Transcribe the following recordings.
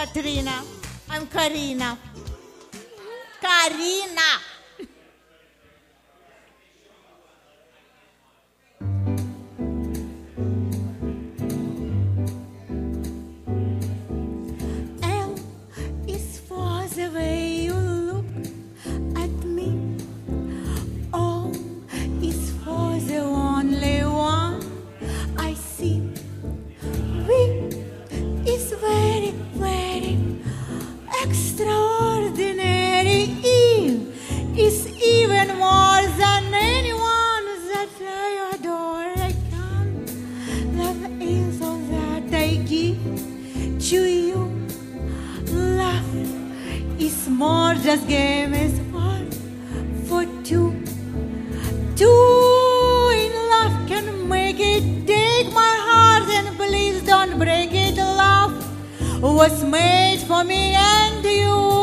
Katrina. I'm Karina. Karina. L is for the way you look at me. O is for the only one I see. V is very, very extraordinary. E is even more than anyone that I adore. I can't. Love is all that I give to you. Love is more, just game is one for two. Two in love can make it. Take my heart and please don't break it. Love was made for me and you.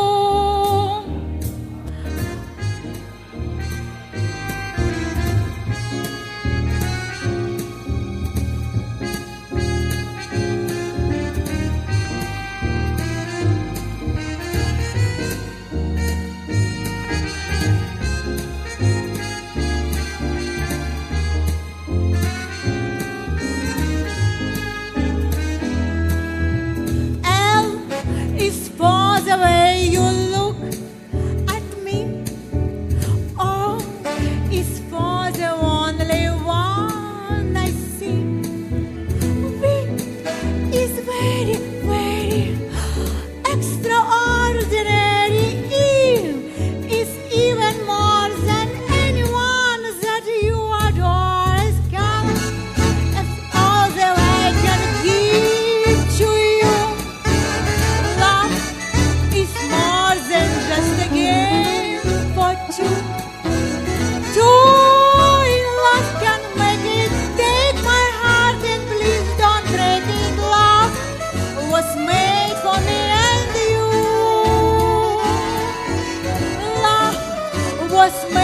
Is for the way you look at me. O is for the only one I see. V is very, very extraordinary. E is even more than anyone that you adore. Is coming. That's all that I can give to you. Love is more than just a game for two. Two in love can make it. Take my heart and please don't break it. Love was made for me and you. Love was made